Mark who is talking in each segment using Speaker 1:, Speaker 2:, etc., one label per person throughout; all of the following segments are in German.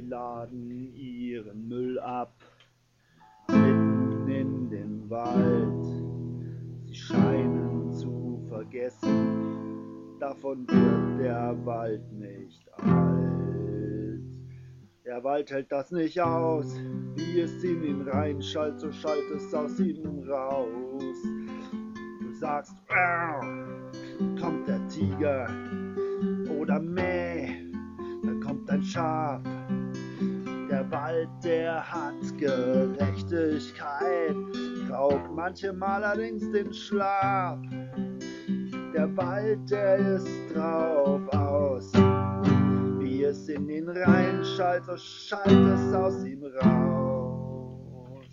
Speaker 1: laden ihren Müll ab, mitten in den Wald. Sie scheinen zu vergessen, davon wird der Wald nicht alt. Der Wald hält das nicht aus, wie es in ihn reinschallt, so schallt es aus ihm raus. Du sagst, kommt der Tiger, oder mäh, da kommt ein Schaf. Der Wald, der hat Gerechtigkeit, raubt manchem allerdings den Schlaf. Der Wald, der ist drauf aus, wie es in ihn reinschallt, so schallt es aus ihm raus.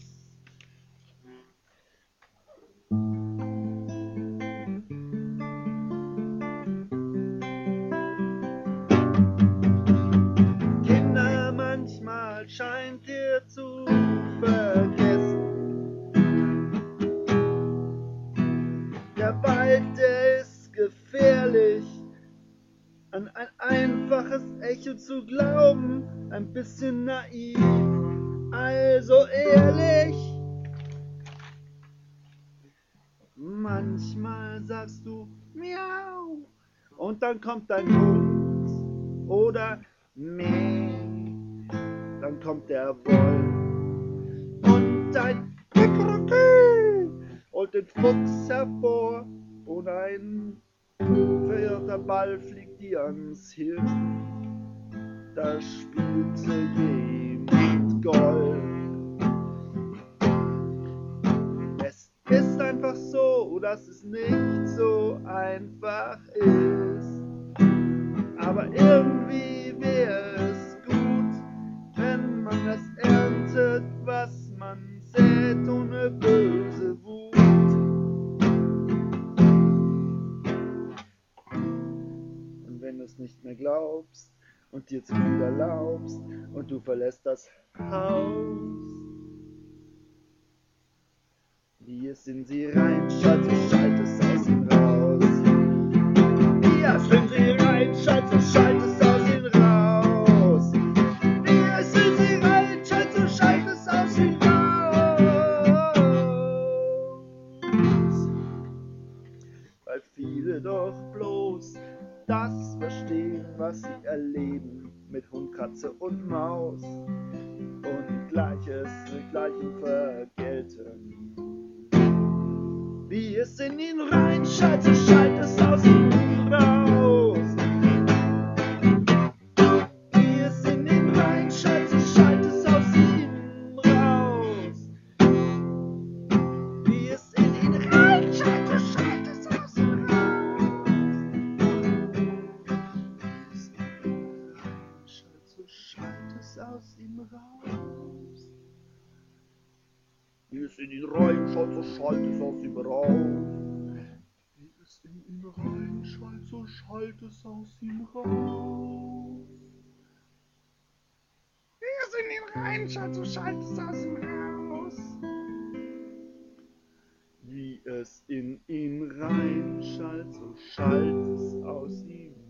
Speaker 1: Kinder, manchmal scheint ihr zu vergessen, der Wald, der ist gefährlich. An ein einfaches Echo zu glauben, ein bisschen naiv, also ehrlich. Manchmal sagst du miau und dann kommt dein Hund, oder meh, dann kommt der Wolf und ein Kikeriki holt den Fuchs hervor und ein verirrter Ball fliegt dir ans Hirn, da spielte jemand Gold. Es ist einfach so, dass es nicht so einfach ist, aber irgendwie wäre es gut, wenn man das erntet, was man sät, ohne böse Wut. Wenn du es nicht mehr glaubst und dir zu viel erlaubst und du verlässt das Haus. Wie es in sie reinschallt, so schallt es aus ihm raus. Wie es in sie reinschallt, so schallt es aus ihm raus. Wie es in sie reinschallt, so schallt es aus ihm raus. Weil viele doch bloß das verstehen, was sie erleben, mit Hund, Katze und Maus, und Gleiches mit Gleichem vergelten. Wie es in ihn reinschallt, so schallt es aus ihm raus. Wie es in ihn reinschallt, so schallt es aus ihm raus. Wie es in ihn reinschallt, so schallt es aus ihm raus. So schallt es aus ihm raus. Wie es in ihn reinschallt, so schallt es aus ihm raus. Wie es in ihn reinschallt, so schallt es aus ihm raus. Wie es in ihn reinschallt, so schallt es aus ihm raus. Wie es in ihn reinschallt, so schallt es aus ihm